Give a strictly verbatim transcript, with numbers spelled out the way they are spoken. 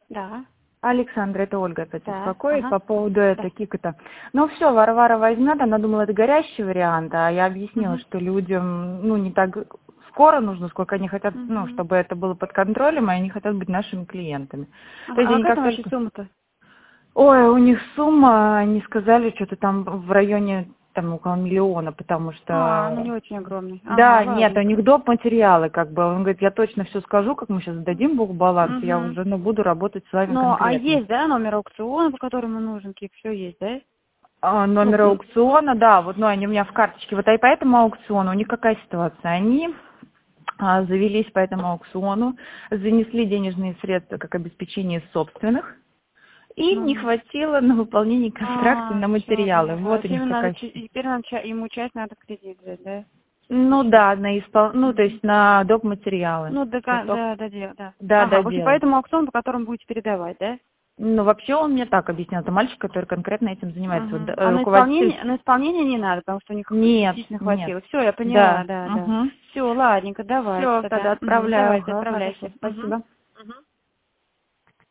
Да. Александра, это Ольга опять Да. беспокоит Ага. по поводу этого Да. Кика-то. Ну все, Варвара возьмет, она думала, это горящий вариант, а я объяснила, Угу. что людям, ну, не так скоро нужно, сколько они хотят, ну, Угу. чтобы это было под контролем, и они хотят быть нашими клиентами. То есть Ага. А они какая как там вообще только... сумма-то? Ой, у них сумма, они сказали, что-то там в районе, там, около миллиона, потому А, ну что... не очень огромный. Да, Ага, нет, у ладненько. них доп. Материалы, как бы. Он говорит, я точно все скажу, как мы сейчас дадим бухбаланс, я Угу. уже, ну, буду работать с вами Ну, а конкретно. есть, да, номер аукциона, по которому нужен Кик, все есть, да? А, Ну, номер м, аукциона, да, вот, ну, они у меня в карточке. Вот, и по этому аукциону у них какая ситуация? Они а, завелись по этому аукциону, занесли денежные средства как обеспечение собственных, и не ага. хватило на выполнение контракта А, на все, материалы. поняла. Вот у Это них именно надо, какая ча- ситуация. и теперь надо, ча- ему часть надо в кредит взять, да? Ну Еще. да, на испол... ну, то есть на доп. Материалы. Ну, да, Вот ка- только- да, да, да, да. Да, Ага, да, в общем, по делать. этому аукциону, по которому будете передавать, да? Ну, вообще он мне так объяснял. Это мальчик, который конкретно этим занимается. Вот, Ага. А э, на руководитель... исполнение, на исполнение не надо, потому что у них Нет, действительно нет. хватило. Все, я поняла, Да. да, да. Угу. Все, ладненько, давайте Все, тогда тогда. Угу, отправляю. давайте, Ага, хорошо, отправляйте. Угу. спасибо.